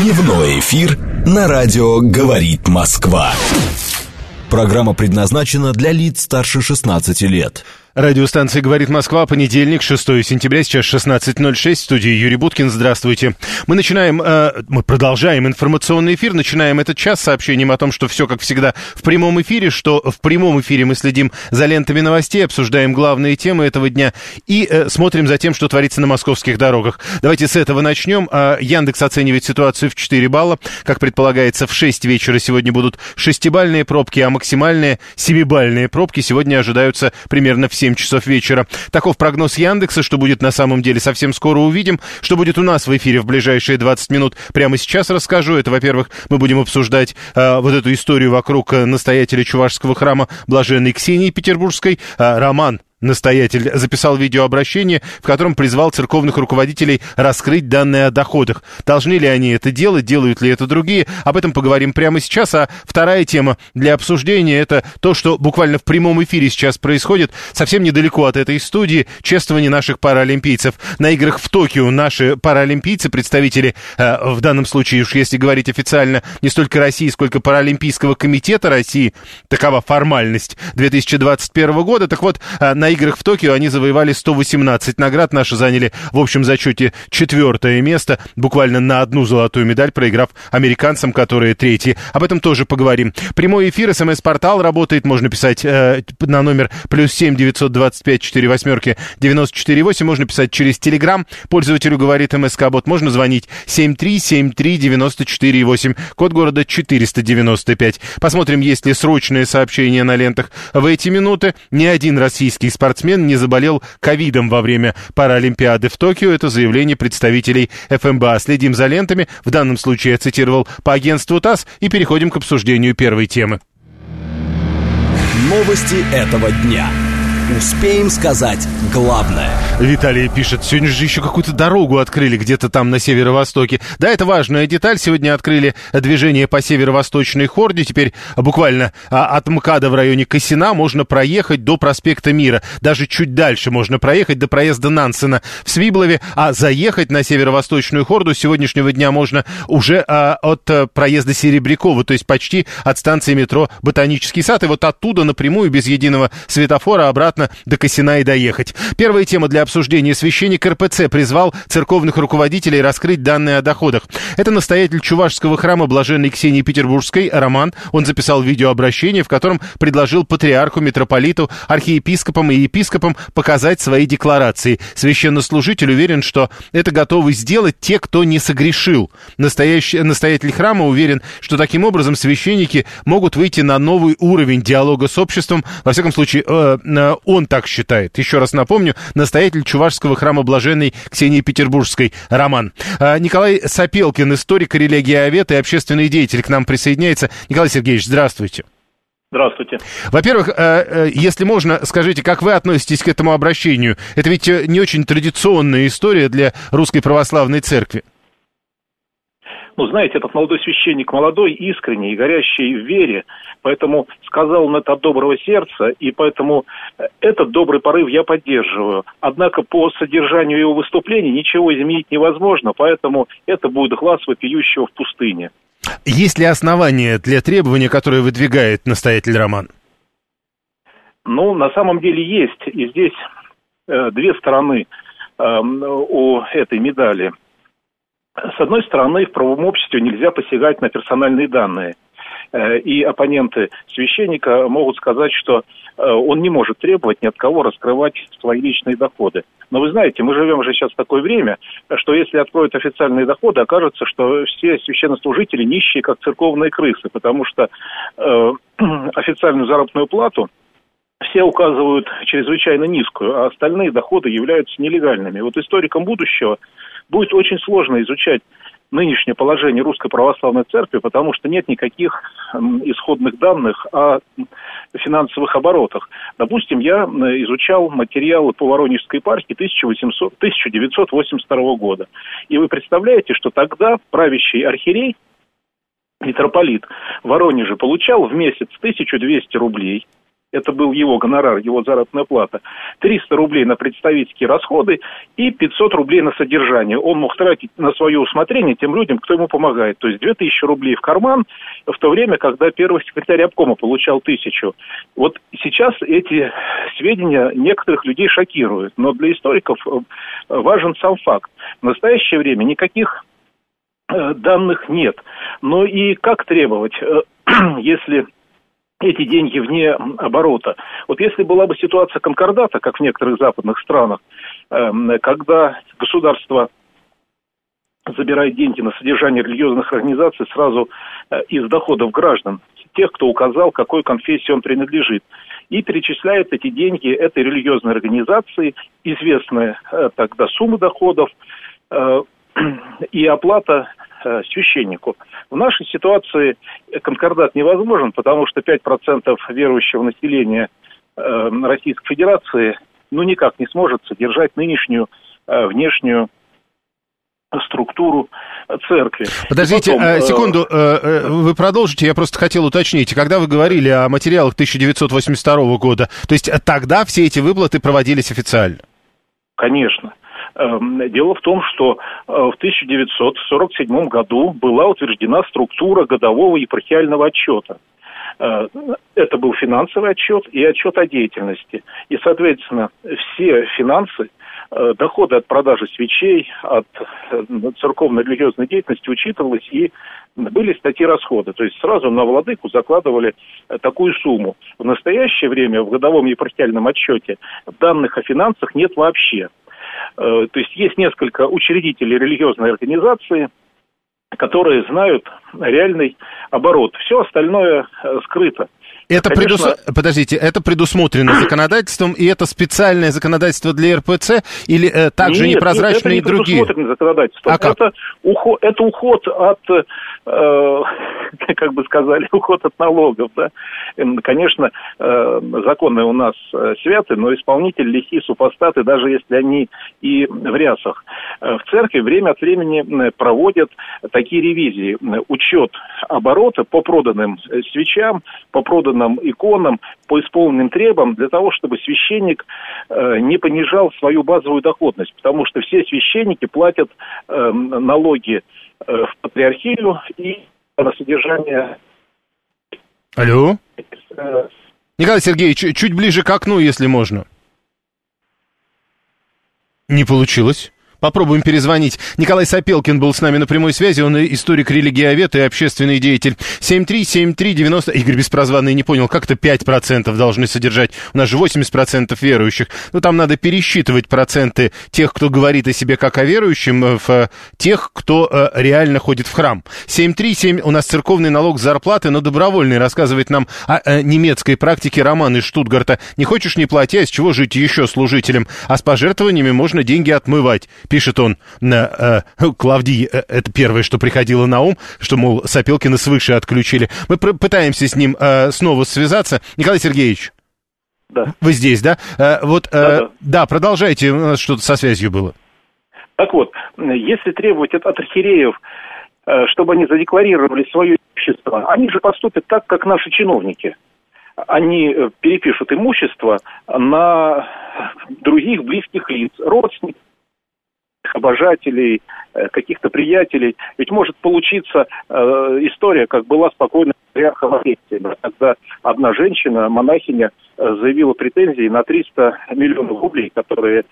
Дневной эфир на радио «Говорит Москва». Программа предназначена для лиц старше 16 лет. Радиостанция «Говорит Москва», понедельник, 6 сентября, сейчас 16:06, в студии Юрий Буткин, здравствуйте. Мы продолжаем информационный эфир, начинаем этот час сообщением о том, что все, как всегда, в прямом эфире, что в прямом эфире мы следим за лентами новостей, обсуждаем главные темы этого дня и смотрим за тем, что творится на московских дорогах. Давайте с этого начнем. Яндекс оценивает ситуацию в 4 балла. Как предполагается, в 6 вечера сегодня будут 6-бальные пробки, а максимальные 7-бальные пробки сегодня ожидаются примерно в 7 часов вечера. Таков прогноз Яндекса. Что будет на самом деле, совсем скоро увидим. Что будет у нас в эфире в ближайшие 20 минут, прямо сейчас расскажу. Это, во-первых, мы будем обсуждать вот эту историю вокруг настоятеля Чувашского храма Блаженной Ксении Петербургской. Роман, настоятель, записал видеообращение, в котором призвал церковных руководителей раскрыть данные о доходах. Должны ли они это делать, делают ли это другие? Об этом поговорим прямо сейчас. А вторая тема для обсуждения — это то, что буквально в прямом эфире сейчас происходит, совсем недалеко от этой студии, чествование наших паралимпийцев. На играх в Токио наши паралимпийцы, представители, в данном случае, уж если говорить официально, не столько России, сколько Паралимпийского комитета России, такова формальность 2021 года. Так вот, на играх в Токио они завоевали 118 наград. Наши заняли в общем зачете 4-е место, буквально на 1 золотую медаль, проиграв американцам, которые 3-е. Об этом тоже поговорим. Прямой эфир, СМС-портал работает. Можно писать на номер +7 925 48 94 8. Можно писать через Телеграм. Пользователю говорит МСК-бот. Можно звонить 7373 94 8. Код города 495. Посмотрим, есть ли срочные сообщения на лентах в эти минуты. Ни один российский спортсмен не заболел ковидом во время Паралимпиады в Токио. Это заявление представителей ФМБА. Следим за лентами. В данном случае я цитировал по агентству ТАСС. И переходим к обсуждению первой темы. Новости этого дня. Успеем сказать главное. Виталий пишет, сегодня же еще какую-то дорогу открыли где-то там на северо-востоке. Да, это важная деталь. Сегодня открыли движение по северо-восточной Хорде. Теперь буквально от МКАДа в районе Косина можно проехать до проспекта Мира. Даже чуть дальше можно проехать до проезда Нансена в Свиблове. А заехать на северо-восточную Хорду с сегодняшнего дня можно уже от проезда Серебрякова, то есть почти от станции метро Ботанический сад. И вот оттуда напрямую, без единого светофора, обратно до Косина и доехать. Первая тема для обсуждения. Священник РПЦ призвал церковных руководителей раскрыть данные о доходах. Это настоятель Чувашского храма Блаженной Ксении Петербургской Роман. Он записал видеообращение, в котором предложил патриарху, митрополиту, архиепископам и епископам показать свои декларации. Священнослужитель уверен, что это готовы сделать те, кто не согрешил. Настоятель храма уверен, что таким образом священники могут выйти на новый уровень диалога с обществом. Во всяком случае, он так считает. Еще раз напомню, настоятель Чувашского храма Блаженной Ксении Петербургской Роман. Николай Сапелкин, историк, религиовед и общественный деятель, к нам присоединяется. Николай Сергеевич, здравствуйте. Здравствуйте. Во-первых, если можно, скажите, как вы относитесь к этому обращению? Это ведь не очень традиционная история для Русской Православной Церкви. Ну, знаете, этот молодой священник молодой, искренний и горящий в вере, поэтому сказал он это от доброго сердца, и поэтому этот добрый порыв я поддерживаю. Однако по содержанию его выступления ничего изменить невозможно, поэтому это будет глаз вопиющего в пустыне. Есть ли основания для требования, которое выдвигает настоятель Роман? Ну, на самом деле есть, и здесь две стороны у этой медали. С одной стороны, в правовом обществе нельзя посягать на персональные данные. И оппоненты священника могут сказать, что он не может требовать ни от кого раскрывать свои личные доходы. Но вы знаете, мы живем же сейчас в такое время, что если откроют официальные доходы, окажется, что все священнослужители нищие, как церковные крысы, потому что официальную заработную плату все указывают чрезвычайно низкую, а остальные доходы являются нелегальными. Вот историкам будущего будет очень сложно изучать нынешнее положение Русской Православной Церкви, потому что нет никаких исходных данных о финансовых оборотах. Допустим, я изучал материалы по Воронежской епархии 1982 года. И вы представляете, что тогда правящий архиерей, митрополит в Воронеже, получал в месяц 1200 рублей. это был его гонорар, его заработная плата, 300 рублей на представительские расходы и 500 рублей на содержание. Он мог тратить на свое усмотрение тем людям, кто ему помогает. То есть 2000 рублей в карман, в то время, когда первый секретарь обкома получал 1000. Вот сейчас эти сведения некоторых людей шокируют, но для историков важен сам факт. В настоящее время никаких данных нет. Но и как требовать, если эти деньги вне оборота? Вот если была бы ситуация конкордата, как в некоторых западных странах, когда государство забирает деньги на содержание религиозных организаций сразу из доходов граждан, тех, кто указал, какой конфессии он принадлежит, и перечисляет эти деньги этой религиозной организации, известная тогда сумма доходов и оплата священнику. В нашей ситуации конкордат невозможен, потому что 5% верующего населения Российской Федерации никак не сможет содержать нынешнюю внешнюю структуру церкви. Подождите, секунду, вы продолжите, я просто хотел уточнить. Когда вы говорили о материалах 1982 года, то есть тогда все эти выплаты проводились официально? Конечно. Дело в том, что в 1947 году была утверждена структура годового епархиального отчета. Это был финансовый отчет и отчет о деятельности. И, соответственно, все финансы, доходы от продажи свечей, от церковно-религиозной деятельности учитывалось, и были статьи расхода. То есть сразу на владыку закладывали такую сумму. В настоящее время в годовом епархиальном отчете данных о финансах нет вообще. То есть несколько учредителей религиозной организации, которые знают реальный оборот. Все остальное скрыто. Это Подождите, это предусмотрено законодательством, и это специальное законодательство для РПЦ, или также непрозрачные и другие? Нет, это не предусмотрено законодательством. А как? Это уход от, как бы сказали, уход от налогов. Да? Конечно, законы у нас святы, но исполнители лихие супостаты, даже если они и в рясах. В церкви время от времени проводят такие ревизии. Учет оборота по проданным свечам, по проданным иконам, по исполненным требам, для того, чтобы священник не понижал свою базовую доходность. Потому что все священники платят налоги в патриархию и на содержание... Алло? Николай Сергеевич, чуть ближе к окну, если можно. Не получилось. Попробуем перезвонить. Николай Сапелкин был с нами на прямой связи. Он историк-религиовед и общественный деятель. 73739... Игорь Беспрозванный не понял, как это 5% должны содержать? У нас же 80% верующих. Там надо пересчитывать проценты тех, кто говорит о себе как о верующем, в тех, кто реально ходит в храм. 737... У нас церковный налог с зарплаты, но добровольный. Рассказывает нам о немецкой практике Роман из Штутгарта. Не хочешь — не плати, а с чего жить еще служителям? А с пожертвованиями можно деньги отмывать. Пишет он Клавдий, это первое, что приходило на ум, что, мол, Сапелкина свыше отключили. Мы пытаемся с ним снова связаться. Николай Сергеевич, да. Вы здесь, да? Да, продолжайте, у нас что-то со связью было. Так вот, если требовать от архиереев, чтобы они задекларировали свое имущество, они же поступят так, как наши чиновники. Они перепишут имущество на других близких лиц, родственников, обожателей, каких-то приятелей. Ведь может получиться история, как была спокойно патриарха Лаврентия, когда одна женщина, монахиня, заявила претензии на 300 миллионов рублей, которые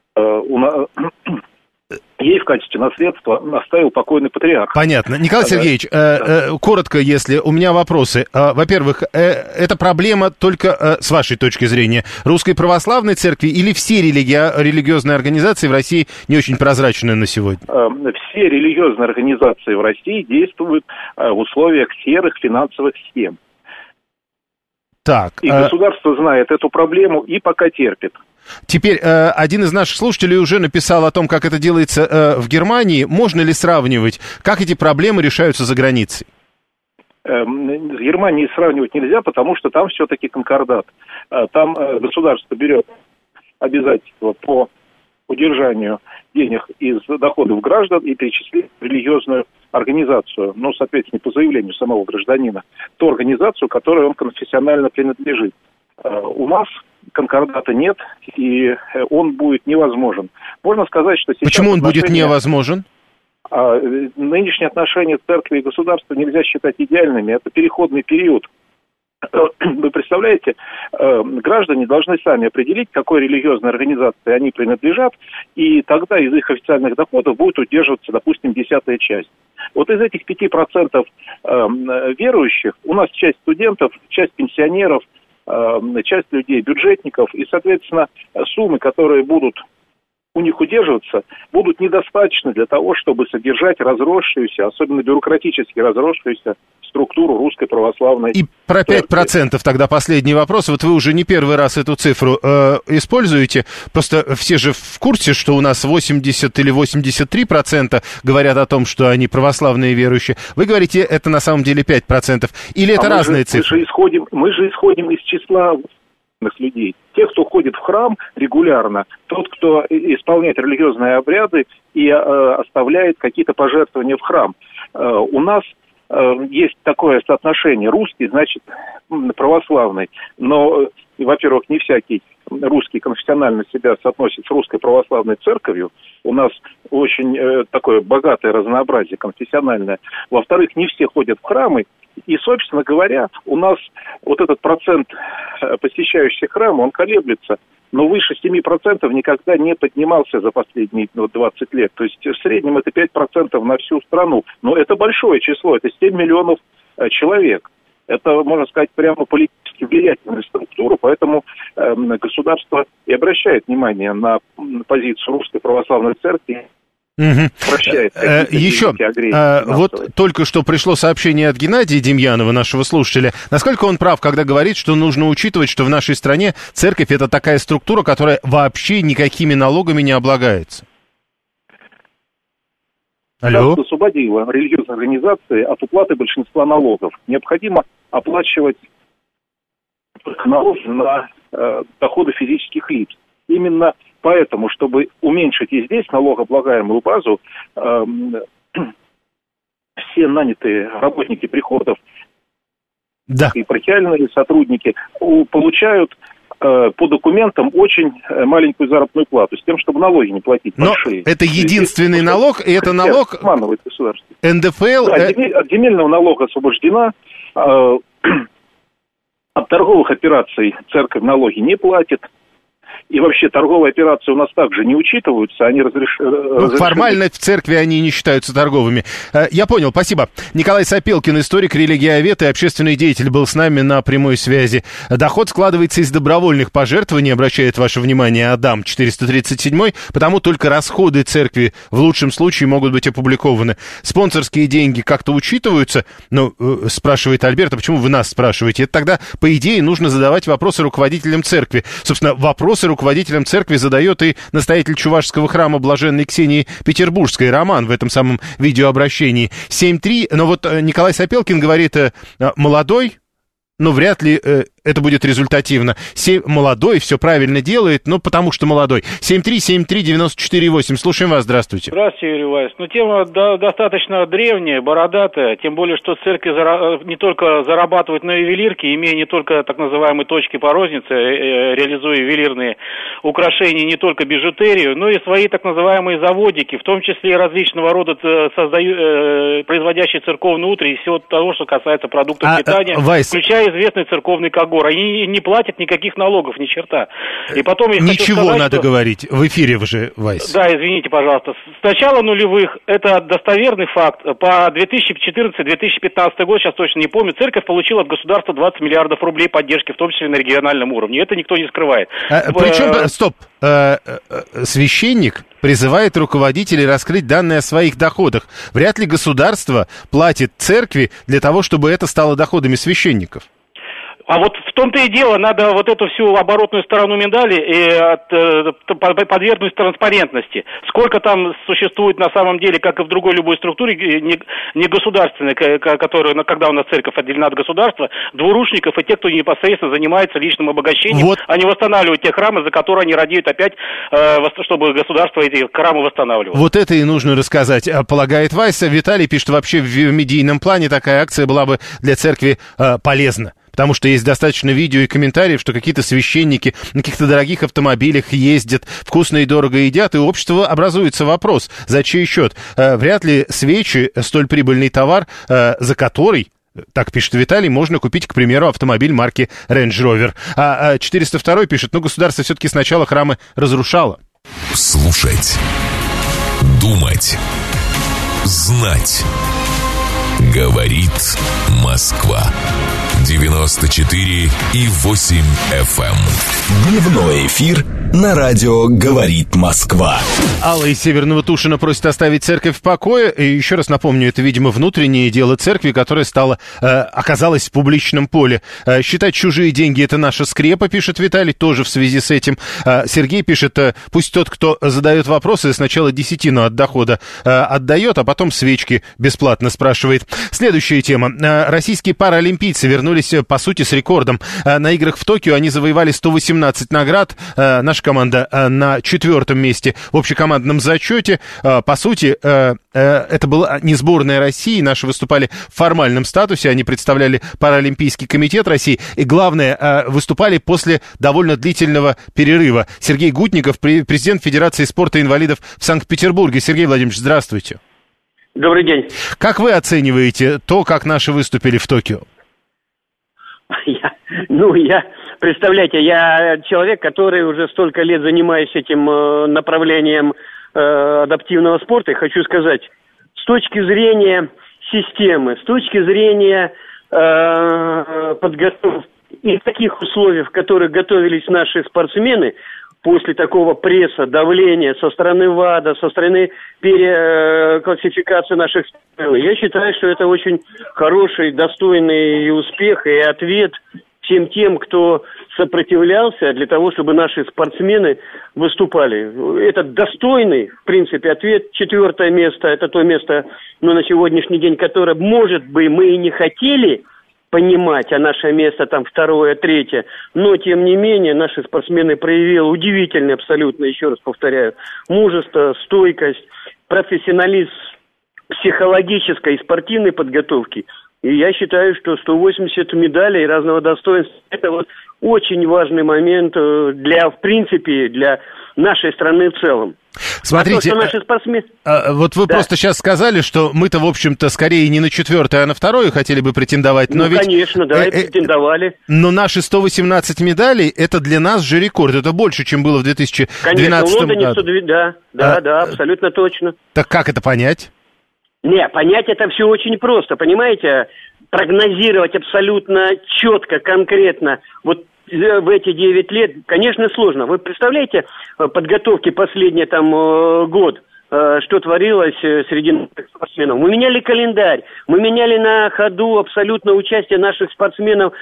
ей в качестве наследства оставил покойный патриарх. Понятно. Николай Сергеевич, коротко, если у меня вопросы. Во-первых, это проблема только, с вашей точки зрения, Русской Православной Церкви или все религиозные организации в России не очень прозрачные на сегодня? Все религиозные организации в России действуют в условиях серых финансовых схем. Так. И государство знает эту проблему и пока терпит. Теперь один из наших слушателей уже написал о том, как это делается в Германии. Можно ли сравнивать, как эти проблемы решаются за границей? С Германией сравнивать нельзя, потому что там все-таки конкордат. Там государство берет обязательства по удержанию денег из доходов граждан и перечисляет в религиозную организацию, ну, соответственно, по заявлению самого гражданина, ту организацию, которой он конфессионально принадлежит. У нас конкордата нет, и он будет невозможен. Можно сказать, что сейчас... Почему он будет невозможен? Нынешние отношения церкви и государства нельзя считать идеальными. Это переходный период. Вы представляете, граждане должны сами определить, к какой религиозной организации они принадлежат, и тогда из их официальных доходов будет удерживаться, допустим, 10-я часть. Вот из этих 5% верующих у нас часть студентов, часть пенсионеров, часть людей, бюджетников, и, соответственно, суммы, которые будут у них удерживаться, будут недостаточны для того, чтобы содержать разросшуюся, особенно бюрократически разросшуюся структуру Русской Православной И про 5% тогда последний вопрос. Вот вы уже не первый раз эту цифру используете. Просто все же в курсе, что у нас 80 или 83% говорят о том, что они православные верующие. Вы говорите, это на самом деле 5%. Или это разные цифры? Мы же исходим из числа людей. Тех, кто ходит в храм регулярно, тот, кто исполняет религиозные обряды и оставляет какие-то пожертвования в храм. У нас есть такое соотношение. Русский, значит, православный. Но, во-первых, не всякий русский конфессионально себя соотносит с Русской Православной Церковью. У нас очень такое богатое разнообразие конфессиональное. Во-вторых, не все ходят в храмы. И, собственно говоря, у нас вот этот процент посещающих храм, он колеблется, но выше 7% никогда не поднимался за последние 20 лет. То есть в среднем это 5% на всю страну. Но это большое число, это 7 миллионов человек. Это, можно сказать, прямо политически влиятельная структура, поэтому государство и обращает внимание на позицию Русской Православной Церкви. Еще, вот только что пришло сообщение от Геннадия Демьянова, нашего слушателя. Насколько он прав, когда говорит, что нужно учитывать, что в нашей стране церковь — это такая структура, которая вообще никакими налогами не облагается? Алло? Государство освободило религиозные организации от уплаты большинства налогов. Необходимо оплачивать только налоги на доходы физических лиц. Именно поэтому, чтобы уменьшить и здесь налогооблагаемую базу, все нанятые работники приходов и епархиальные сотрудники получают по документам очень маленькую заработную плату, с тем, чтобы налоги не платить большие. Но это единственный налог, и это налог НДФЛ... Да, от земельного налога освобождена. От торговых операций церковь налоги не платит. И вообще торговые операции у нас также не учитываются, они разрешены. Формально в церкви они не считаются торговыми. Я понял, спасибо. Николай Сапелкин, историк, религиовед и общественный деятель, был с нами на прямой связи. Доход складывается из добровольных пожертвований, обращает ваше внимание Адам 437, потому только расходы церкви в лучшем случае могут быть опубликованы. Спонсорские деньги как-то учитываются? Ну, спрашивает Альберт, а почему вы нас спрашиваете? Это тогда, по идее, нужно задавать вопросы руководителям церкви. Собственно, вопросы руководителям церкви задает и настоятель Чувашского храма Блаженной Ксении Петербургской, Роман, в этом самом видеообращении. 7.3, но вот Николай Сапелкин говорит, молодой, но вряд ли это будет результативно. Молодой, все правильно делает, но потому что молодой. 7373948. Слушаем вас, здравствуйте. Здравствуйте, Юрий Вайс. Ну, тема достаточно древняя, бородатая, тем более, что церковь не только зарабатывает на ювелирке, имея не только так называемые точки по рознице, реализуя ювелирные украшения, не только бижутерию, но и свои так называемые заводики, в том числе и различного рода производящие церковные утра и всего того, что касается продуктов питания, включая известный церковный когор. Они не платят никаких налогов, ни черта. И потом я Ничего хочу сказать, надо говорить. В эфире уже, Вайс. Да, извините, пожалуйста. С начала нулевых, это достоверный факт, по 2014-2015 год, сейчас точно не помню, церковь получила от государства 20 миллиардов рублей поддержки, в том числе на региональном уровне. Это никто не скрывает. Причем, стоп, священник призывает руководителей раскрыть данные о своих доходах. Вряд ли государство платит церкви для того, чтобы это стало доходами священников. А вот в том-то и дело, надо вот эту всю оборотную сторону медали подвергнуть транспарентности. Сколько там существует на самом деле, как и в другой любой структуре, не государственной, которая, когда у нас церковь отделена от государства, двурушников и тех, кто непосредственно занимается личным обогащением, вот. Они восстанавливают те храмы, за которые они радеют опять, чтобы государство эти храмы восстанавливало. Вот это и нужно рассказать, полагает Вайс. Виталий пишет, вообще в медийном плане такая акция была бы для церкви полезна. потому что есть достаточно видео и комментариев, что какие-то священники на каких-то дорогих автомобилях ездят, вкусно и дорого едят, и у общества образуется вопрос, за чей счет? Вряд ли свечи, столь прибыльный товар, за который, так пишет Виталий, можно купить, к примеру, автомобиль марки Range Rover. А 402 пишет, государство все-таки сначала храмы разрушало. Слушать, думать, знать. Говорит Москва. 94,8 FM. Дневной эфир на радио «Говорит Москва». Алла из Северного Тушина просит оставить церковь в покое. И еще раз напомню, это, видимо, внутреннее дело церкви, которое оказалось в публичном поле. Считать чужие деньги — это наша скрепа, пишет Виталий, тоже в связи с этим. Сергей пишет, пусть тот, кто задает вопросы, сначала десятину от дохода отдает, а потом свечки бесплатно спрашивает. Следующая тема. Российские паралимпийцы вернулись, по сути, с рекордом. На играх в Токио они завоевали 118 наград. Наша команда на 4-м месте в общекомандном зачете. По сути, это была не сборная России. Наши выступали в формальном статусе. Они представляли Паралимпийский комитет России. И главное, выступали после довольно длительного перерыва. Сергей Гутников, президент Федерации спорта инвалидов в Санкт-Петербурге. Сергей Владимирович, здравствуйте. Добрый день. Как вы оцениваете то, как наши выступили в Токио? Представляете, я человек, который уже столько лет занимаюсь этим направлением адаптивного спорта, и хочу сказать, с точки зрения системы, с точки зрения подготовки и таких условий, в которых готовились наши спортсмены, после такого пресса, давления со стороны ВАДА, со стороны переклассификации наших спортсменов, я считаю, что это очень хороший, достойный успех и ответ всем тем, кто сопротивлялся для того, чтобы наши спортсмены выступали. Это достойный, в принципе, ответ. 4-е место, это то место, на сегодняшний день, которое, может быть, мы и не хотели понимать, а наше место там 2-е, 3-е, но, тем не менее, наши спортсмены проявили удивительный абсолютно, еще раз повторяю, мужество, стойкость, профессионализм психологической и спортивной подготовки. И я считаю, что 180 медалей разного достоинства – это вот очень важный момент для, в принципе, для нашей страны в целом. Смотрите, наши спортсмены... вот вы просто сейчас сказали, что мы-то, в общем-то, скорее не на 4-е, а на 2-е хотели бы претендовать. Но ведь, конечно, да, и претендовали. Но наши 118 медалей – это для нас же рекорд. Это больше, чем было в 2012 конечно, в Лондоне году. Да, абсолютно точно. Так как это понять? Понять это все очень просто, понимаете? Прогнозировать абсолютно четко, конкретно, вот в эти 9 лет, конечно, сложно. Вы представляете, подготовки последний год, что творилось среди наших спортсменов? Мы меняли календарь, мы меняли на ходу абсолютно участие наших спортсменов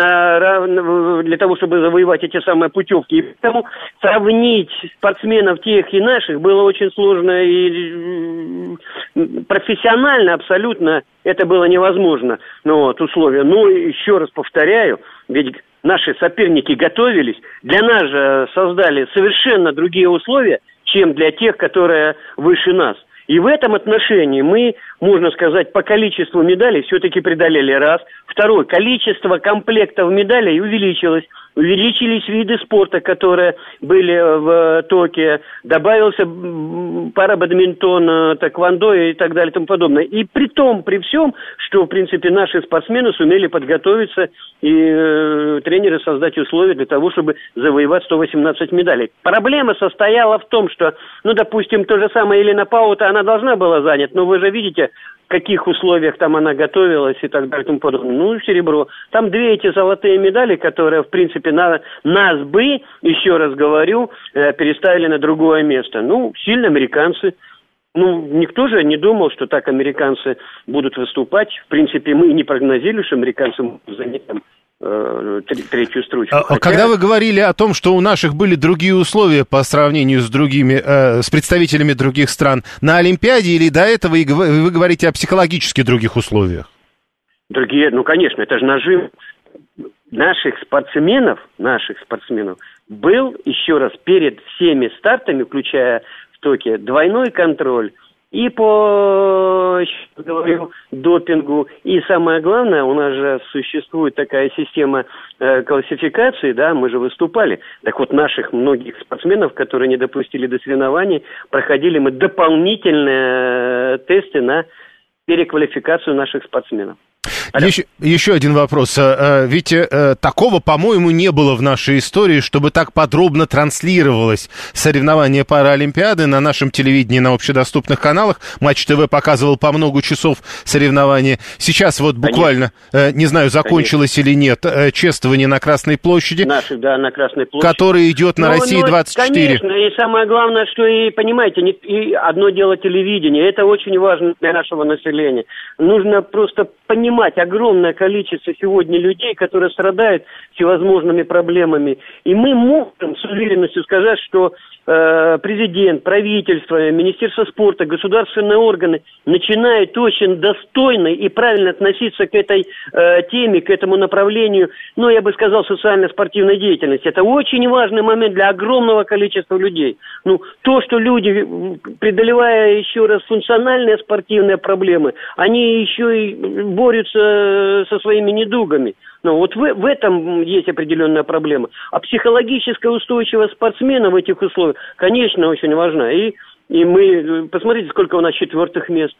для того, чтобы завоевать эти самые путевки. И поэтому сравнить спортсменов тех и наших было очень сложно и профессионально абсолютно это было невозможно. Условия. Но еще раз повторяю, ведь наши соперники готовились, для нас же создали совершенно другие условия, чем для тех, которые выше нас. И в этом отношении мы, можно сказать, по количеству медалей все-таки преодолели раз. Второе, количество комплектов медалей увеличилось. Увеличились виды спорта, которые были в Токио. Добавился парабадминтон, тэквондо и так далее и тому подобное. И при всем, что, в принципе, наши спортсмены сумели подготовиться и тренеры создать условия для того, чтобы завоевать 118 медалей. Проблема состояла в том, что, допустим, то же самое Елена Паута, она должна была занять, но вы же видите, в каких условиях там она готовилась и так далее и тому подобное. Серебро. Там 2 эти золотые медали, которые, в принципе, нас бы, еще раз говорю, переставили на другое место. Сильно американцы. Никто же не думал, что так американцы будут выступать. В принципе, мы не прогнозировали, что американцы могут занять там 3-ю строчку. Когда вы говорили о том, что у наших были другие условия по сравнению с другими, с представителями других стран, на Олимпиаде или до этого вы говорите о психологически других условиях? Другие, конечно, это же нажим наших спортсменов был, еще раз, перед всеми стартами, включая в Токио, двойной контроль. и по, говорю, допингу. И самое главное, у нас же существует такая система классификации, да, мы же выступали. Так вот, наших многих спортсменов, которые не допустили до соревнований, проходили мы дополнительные тесты на переквалификацию наших спортсменов. Еще один вопрос. Ведь такого, по-моему, не было в нашей истории, чтобы так подробно транслировалось соревнование Паралимпиады на нашем телевидении, на общедоступных каналах. Матч ТВ показывал по много часов соревнования. Сейчас вот буквально, не знаю, закончилось или нет, чествование на Красной площади, на Красной площади, которое идет на России-24. Конечно, и самое главное, что, и понимаете, и одно дело телевидение, это очень важно для нашего населения. Нужно просто понимать огромное количество сегодня людей, которые страдают всевозможными проблемами. И мы можем с уверенностью сказать, что президент, правительство, Министерство спорта, государственные органы начинают очень достойно и правильно относиться к этой теме, к этому направлению, ну, я бы сказал, социально-спортивной деятельности. Это очень важный момент для огромного количества людей. Ну, то, что люди, преодолевая еще раз функциональные спортивные проблемы, они еще и борются со своими недугами. Ну, вот в этом есть определенная проблема. А психологическая устойчивость спортсмена в этих условиях, конечно, очень важна. И мы, посмотрите, сколько у нас 4-х мест.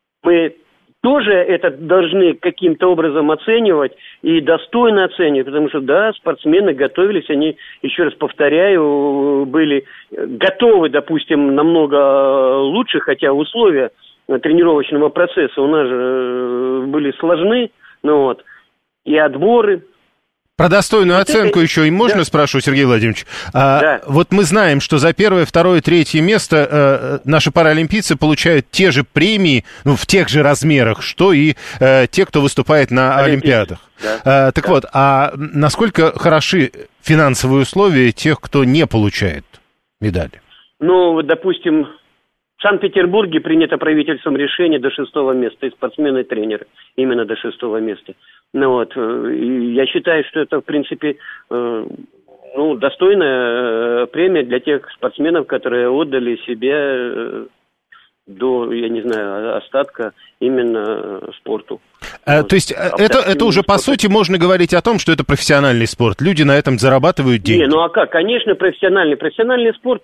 Мы тоже это должны каким-то образом оценивать и достойно оценивать, потому что, да, спортсмены готовились, они, еще раз повторяю, были готовы, допустим, намного лучше, хотя условия тренировочного процесса у нас же были сложны, ну вот. И отборы. Про достойную оценку еще и можно, спрашиваю, Сергей Владимирович? Да. Вот мы знаем, что за 1-е, 2-е, 3-е место наши паралимпийцы получают те же премии, ну, в тех же размерах, что и те, кто выступает на Олимпиадах. Да. Так вот, а насколько хороши финансовые условия тех, кто не получает медали? Ну, вот, допустим, в Санкт-Петербурге принято правительством решение до 6-го места, и спортсмены, и тренеры именно до 6-го места. Ну вот, и я считаю, что это, в принципе, достойная премия для тех спортсменов, которые отдали себе до, я не знаю, остатка именно спорту. То есть это уже, по сути, можно говорить о том, что это профессиональный спорт. Люди на этом зарабатывают деньги. Ну а как? Конечно, профессиональный. Профессиональный спорт,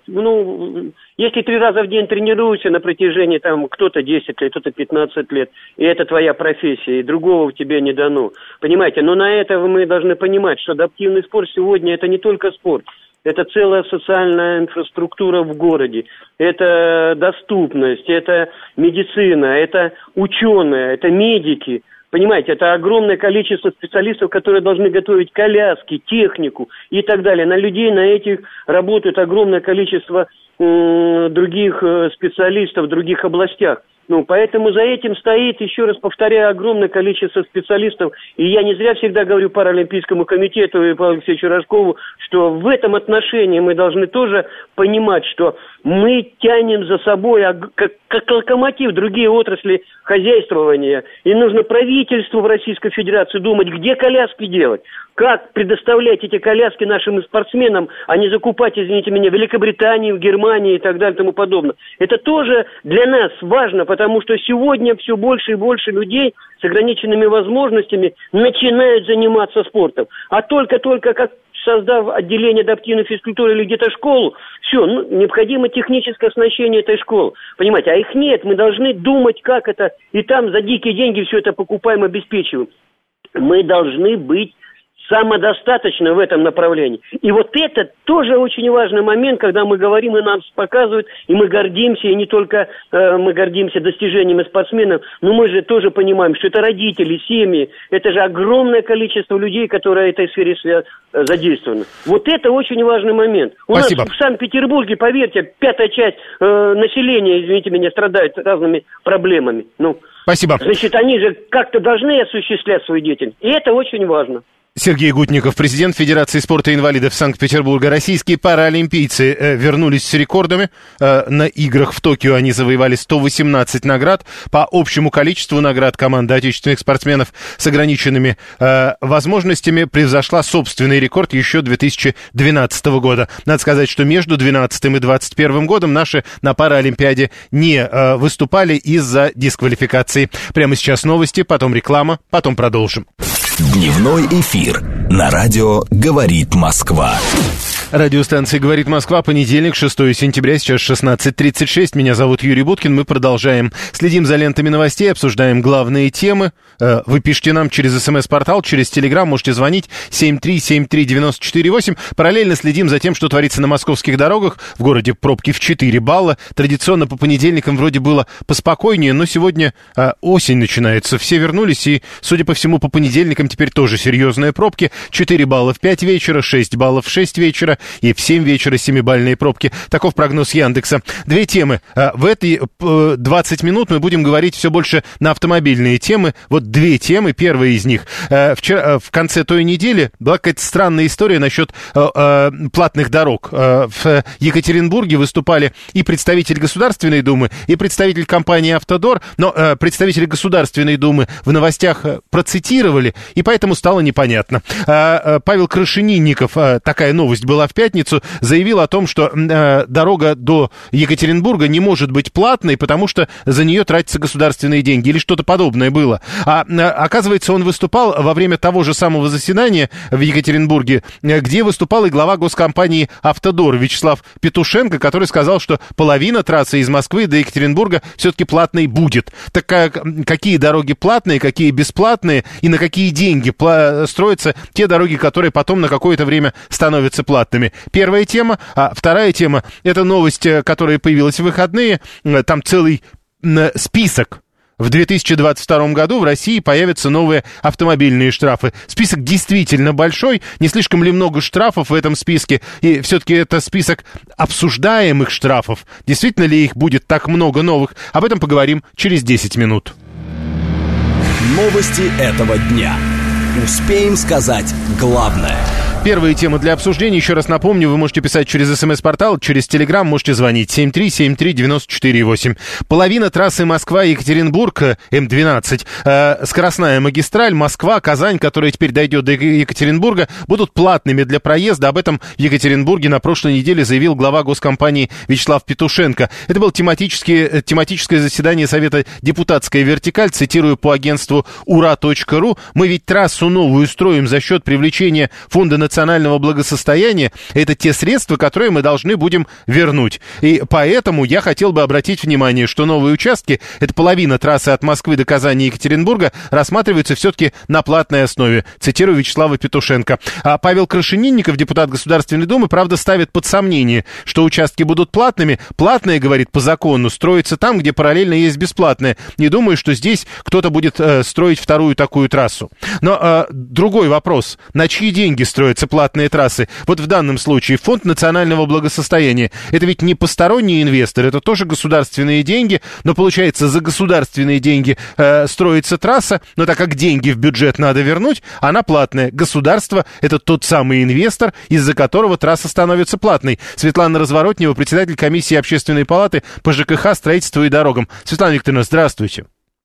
если 3 раза в день тренируешься на протяжении, там, кто-то 10 лет, кто-то 15 лет, и это твоя профессия, и другого в тебе не дано. Понимаете? Но на это мы должны понимать, что адаптивный спорт сегодня это не только спорт. Это целая социальная инфраструктура в городе, это доступность, это медицина, это ученые, это медики. Понимаете, это огромное количество специалистов, которые должны готовить коляски, технику и так далее. На людей, на этих работает огромное количество других специалистов в других областях. Поэтому за этим стоит, еще раз повторяю, огромное количество специалистов. И я не зря всегда говорю Паралимпийскому комитету и Павлу Алексеевичу Рожкову, что в этом отношении мы должны тоже понимать, что мы тянем за собой, как локомотив, другие отрасли хозяйствования. И нужно правительству в Российской Федерации думать, где коляски делать, как предоставлять эти коляски нашим спортсменам, а не закупать, извините меня, в Великобритании, в Германии и так далее и тому подобное. Это тоже для нас важно, потому что сегодня все больше и больше людей с ограниченными возможностями начинают заниматься спортом. А только-только как создав отделение адаптивной физкультуры или где-то школу, все, необходимо техническое оснащение этой школы. Понимаете, а их нет, мы должны думать, как это, и там за дикие деньги все это покупаем, обеспечиваем. Мы должны быть самодостаточно в этом направлении. И вот это тоже очень важный момент, когда мы говорим, и нам показывают, и мы гордимся, и не только мы гордимся достижениями спортсменов, но мы же тоже понимаем, что это родители, семьи, это же огромное количество людей, которые в этой сфере задействованы. Вот это очень важный момент. Спасибо. У нас в Санкт-Петербурге, поверьте, 5-я часть населения, извините меня, страдает разными проблемами. Спасибо. Значит, они же как-то должны осуществлять свою деятельность. И это очень важно. Сергей Гутников, президент Федерации спорта инвалидов Санкт-Петербурга. Российские паралимпийцы вернулись с рекордами. На играх в Токио они завоевали 118 наград. По общему количеству наград команда отечественных спортсменов с ограниченными возможностями превзошла собственный рекорд еще 2012 года. Надо сказать, что между 2012 и 2021 годом наши на Паралимпиаде не выступали из-за дисквалификации. Прямо сейчас новости, потом реклама, потом продолжим. Дневной эфир на радио «Говорит Москва». Радиостанция «Говорит Москва», понедельник, 6 сентября, сейчас 16:36. Меня зовут Юрий Буткин, мы продолжаем. Следим за лентами новостей, обсуждаем главные темы. Вы пишите нам через СМС-портал, через Телеграм, можете звонить 7373948. Параллельно следим за тем, что творится на московских дорогах. В городе пробки в 4 балла. Традиционно по понедельникам вроде было поспокойнее, но сегодня осень начинается. Все вернулись, и, судя по всему, по понедельникам теперь тоже серьезные пробки. 4 балла в 5 вечера, 6 баллов в 6 вечера. И в 7 вечера 7-бальные пробки. Таков прогноз Яндекса. Две темы. В эти 20 минут мы будем говорить все больше на автомобильные темы. Вот две темы. Первая из них. Вчера, в конце той недели, была какая-то странная история насчет платных дорог. В Екатеринбурге выступали и представитель Государственной Думы, и представитель компании «Автодор». Но представители Государственной Думы в новостях процитировали, и поэтому стало непонятно. Павел Крашенинников, такая новость была в пятницу, заявил о том, что дорога до Екатеринбурга не может быть платной, потому что за нее тратятся государственные деньги, или что-то подобное было. Оказывается, он выступал во время того же самого заседания в Екатеринбурге, где выступал и глава госкомпании «Автодор» Вячеслав Петушенко, который сказал, что половина трассы из Москвы до Екатеринбурга все-таки платной будет. Так какие дороги платные, какие бесплатные, и на какие деньги строятся те дороги, которые потом на какое-то время становятся платными? Первая тема. А вторая тема — это новость, которая появилась в выходные. Там целый список. В 2022 году в России появятся новые автомобильные штрафы. Список действительно большой. Не слишком ли много штрафов в этом списке? И все-таки это список обсуждаемых штрафов. Действительно ли их будет так много новых? Об этом поговорим через 10 минут. Новости этого дня. Успеем сказать главное. Первая тема для обсуждения. Еще раз напомню, вы можете писать через СМС-портал, через Телеграм, можете звонить 7373948. Половина трассы Москва-Екатеринбург, М12, скоростная магистраль Москва-Казань, которая теперь дойдет до Екатеринбурга, будут платными для проезда. Об этом в Екатеринбурге на прошлой неделе заявил глава госкомпании Вячеслав Петушенко. Это было тематическое заседание Совета «Депутатская вертикаль», цитирую по агентству ура.ру. «Мы ведь трассу новую строим за счет привлечения Фонда национального благосостояния. Это те средства, которые мы должны будем вернуть. И поэтому я хотел бы обратить внимание, что новые участки, это половина трассы от Москвы до Казани и Екатеринбурга, рассматриваются все-таки на платной основе». Цитирую Вячеслава Петушенко. А Павел Крашенинников, депутат Государственной Думы, правда, ставит под сомнение, что участки будут платными. Платные, говорит, по закону, строится там, где параллельно есть бесплатные. Не думаю, что здесь кто-то будет строить вторую такую трассу. Но другой вопрос. На чьи деньги строятся платные трассы? Вот в данном случае Фонд национального благосостояния. Это ведь не посторонний инвестор, это тоже государственные деньги, но получается, за государственные деньги строится трасса, но так как деньги в бюджет надо вернуть, она платная. Государство — это тот самый инвестор, из-за которого трасса становится платной. Светлана Разворотнева, председатель комиссии Общественной палаты по ЖКХ, строительству и дорогам. Светлана Викторовна, здравствуйте.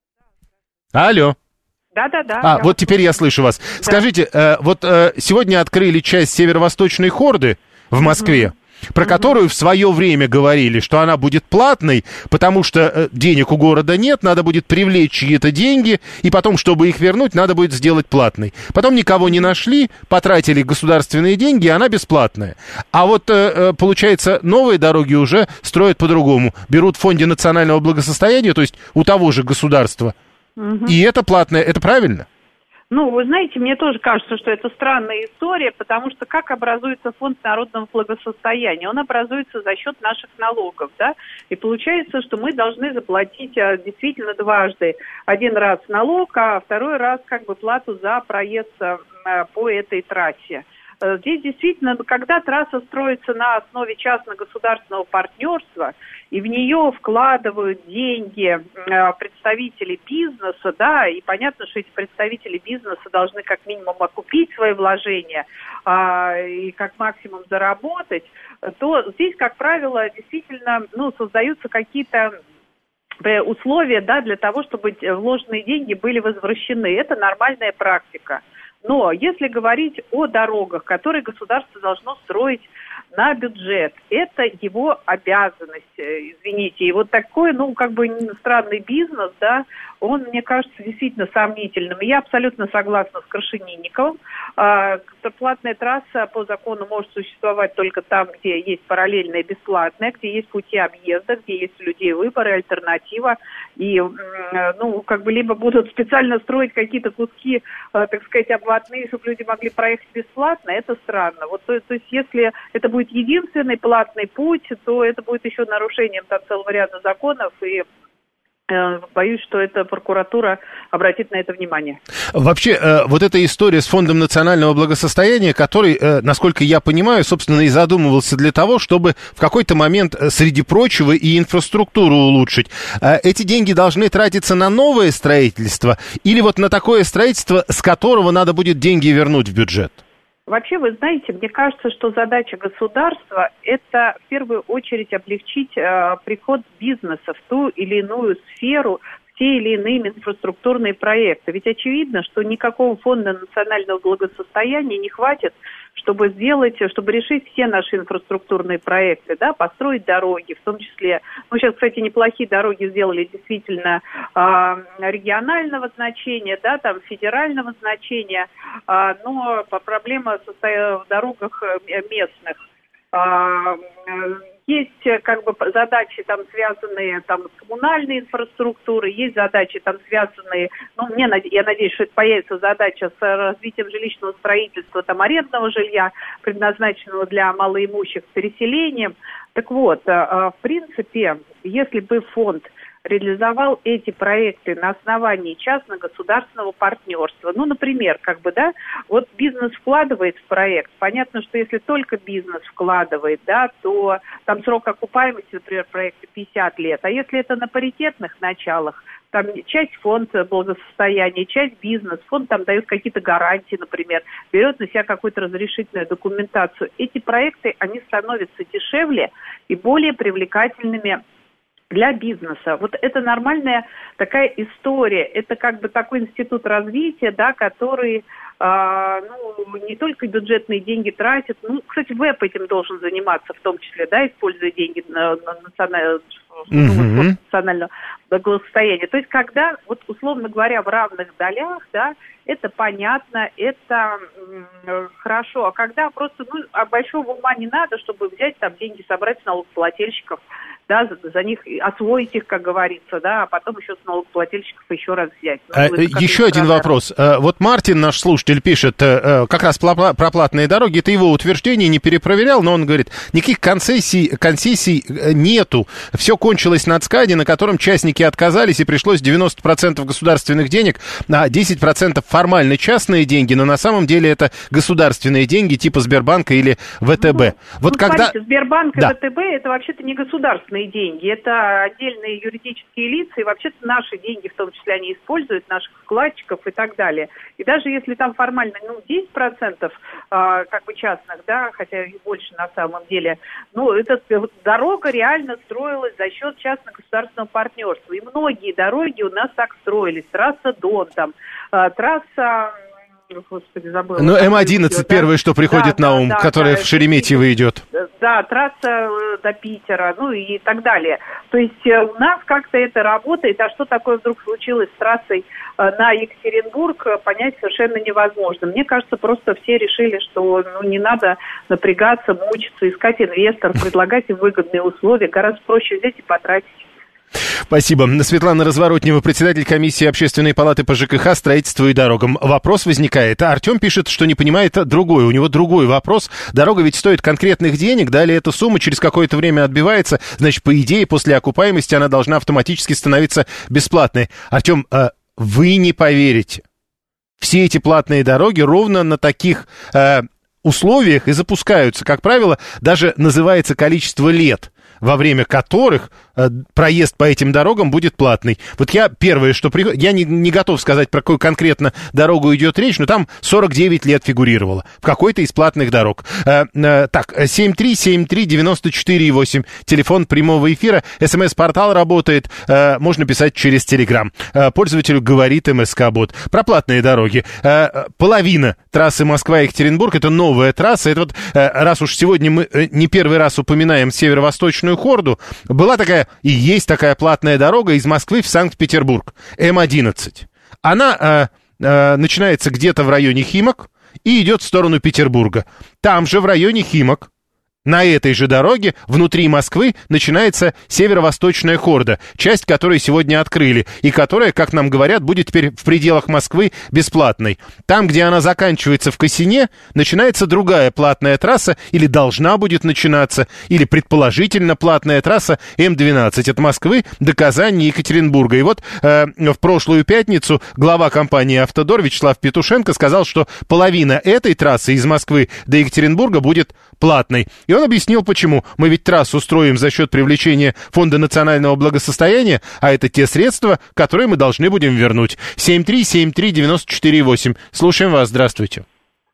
Алло. Да. Вот теперь я слышу вас. Да. Скажите, сегодня открыли часть северо-восточной хорды в Москве, про которую в свое время говорили, что она будет платной, потому что денег у города нет, надо будет привлечь чьи-то деньги, и потом, чтобы их вернуть, надо будет сделать платной. Потом никого не нашли, потратили государственные деньги, и она бесплатная. А вот, получается, новые дороги уже строят по-другому. Берут в Фонде национального благосостояния, то есть у того же государства, и это платное, это правильно? Ну, вы знаете, мне тоже кажется, что это странная история, потому что как образуется фонд народного благосостояния? Он образуется за счет наших налогов, да? И получается, что мы должны заплатить действительно дважды. Один раз налог, а второй раз как бы плату за проезд по этой трассе. Здесь действительно, когда трасса строится на основе частно-государственного партнерства, и в нее вкладывают деньги представители бизнеса, да, и понятно, что эти представители бизнеса должны как минимум окупить свои вложения и как максимум заработать, то здесь, как правило, действительно, создаются какие-то условия, да, для того, чтобы вложенные деньги были возвращены. Это нормальная практика. Но если говорить о дорогах, которые государство должно строить на бюджет, это его обязанность, извините. И вот такой, странный бизнес, да, он, мне кажется, действительно сомнительным. И я абсолютно согласна с Крашенинниковым. Платная трасса по закону может существовать только там, где есть параллельная бесплатная, где есть пути объезда, где есть у людей выбор и альтернатива. И, либо будут специально строить какие-то куски, так сказать, обводные, чтобы люди могли проехать бесплатно, это странно. Вот, то есть, если это будет единственный платный путь, то это будет еще нарушением целого ряда законов, и боюсь, что эта прокуратура обратит на это внимание. Вообще, вот эта история с Фондом национального благосостояния, который, насколько я понимаю, собственно, и задумывался для того, чтобы в какой-то момент, среди прочего, и инфраструктуру улучшить. Эти деньги должны тратиться на новое строительство или вот на такое строительство, с которого надо будет деньги вернуть в бюджет? Вообще, вы знаете, мне кажется, что задача государства – это в первую очередь облегчить приход бизнеса в ту или иную сферу, в те или иные инфраструктурные проекты. Ведь очевидно, что никакого фонда национального благосостояния не хватит, чтобы решить все наши инфраструктурные проекты, да, построить дороги, в том числе, сейчас, кстати, неплохие дороги сделали действительно регионального значения, да, там федерального значения, но проблема состоит в дорогах местных. Есть задачи связанные с коммунальной инфраструктурой, есть задачи связанные, я надеюсь, что это появится задача с развитием жилищного строительства, арендного жилья, предназначенного для малоимущих, с переселением. Так вот, в принципе, если бы фонд реализовал эти проекты на основании частно-государственного партнерства. Например, вот бизнес вкладывает в проект. Понятно, что если только бизнес вкладывает, да, то там срок окупаемости, например, проекта 50 лет. А если это на паритетных началах, там часть фонд благосостояния, часть бизнес, фонд там дает какие-то гарантии, например, берет на себя какую-то разрешительную документацию. Эти проекты, они становятся дешевле и более привлекательными для бизнеса. Вот это нормальная такая история. Это такой институт развития, да, который не только бюджетные деньги тратит. Кстати, ВЭП этим должен заниматься, в том числе, да, используя деньги на национального благосостояния. То есть, когда, условно говоря, в равных долях, да, это понятно, это хорошо. А когда просто, большого ума не надо, чтобы взять деньги, собрать с налогоплательщиков, да, за них освоить их, как говорится, да, а потом еще с налогоплательщиков еще раз взять. Еще один вопрос. Вот Мартин, наш слушатель, пишет как раз про платные дороги. Это его утверждение, не перепроверял, но он говорит, никаких концессий нету. Все кончилось на ЦКАДе, на котором частники отказались, и пришлось 90% государственных денег, а 10% формально частные деньги, но на самом деле это государственные деньги типа Сбербанка или ВТБ. Смотрите, Сбербанк и ВТБ это вообще-то не государственные деньги, это отдельные юридические лица, и вообще-то наши деньги, в том числе, они используют, наших вкладчиков и так далее. И даже если там формально 10% частных, да, хотя и больше на самом деле, эта дорога реально строилась за счет частно-государственного партнерства. И многие дороги у нас так строились. Трасса Дон, трасса... Господи, забыла. М-11 первое, что приходит на ум, которая в Шереметьево идет. Да, трасса до Питера, и так далее. То есть у нас как-то это работает, а что такое вдруг случилось с трассой на Екатеринбург, понять совершенно невозможно. Мне кажется, просто все решили, что не надо напрягаться, мучиться, искать инвестора, предлагать им выгодные условия, гораздо проще взять и потратить. Спасибо. Светлана Разворотнева, председатель комиссии Общественной палаты по ЖКХ, строительству и дорогам. Вопрос возникает. Артем пишет, что не понимает другой. У него другой вопрос. Дорога ведь стоит конкретных денег. Далее эта сумма через какое-то время отбивается. Значит, по идее, после окупаемости она должна автоматически становиться бесплатной. Артем, вы не поверите. Все эти платные дороги ровно на таких условиях и запускаются. Как правило, даже называется количество лет, во время которых проезд по этим дорогам будет платный. Вот я первое, что приходит... Я не готов сказать, про какую конкретно дорогу идет речь, но там 49 лет фигурировало в какой-то из платных дорог. Так, 7373948, телефон прямого эфира, СМС-портал работает, можно писать через Телеграм. Пользователю говорит МСК-бот. Про платные дороги. Половина трассы Москва-Екатеринбург, это новая трасса. Это вот, раз уж сегодня мы не первый раз упоминаем северо-восточную хорду, была такая и есть такая платная дорога из Москвы в Санкт-Петербург, М-11. Она начинается где-то в районе Химок и идет в сторону Петербурга. Там же в районе Химок, на этой же дороге, внутри Москвы, начинается северо-восточная хорда, часть которой сегодня открыли, и которая, как нам говорят, будет теперь в пределах Москвы бесплатной. Там, где она заканчивается в Косине, начинается другая платная трасса, или должна будет начинаться, или предположительно платная трасса М-12 от Москвы до Казани и Екатеринбурга. И вот в прошлую пятницу глава компании «Автодор» Вячеслав Петушенко сказал, что половина этой трассы из Москвы до Екатеринбурга будет платной. И он объяснил, почему. Мы ведь трассу строим за счет привлечения Фонда национального благосостояния, а это те средства, которые мы должны будем вернуть. 7373948. Слушаем вас. Здравствуйте.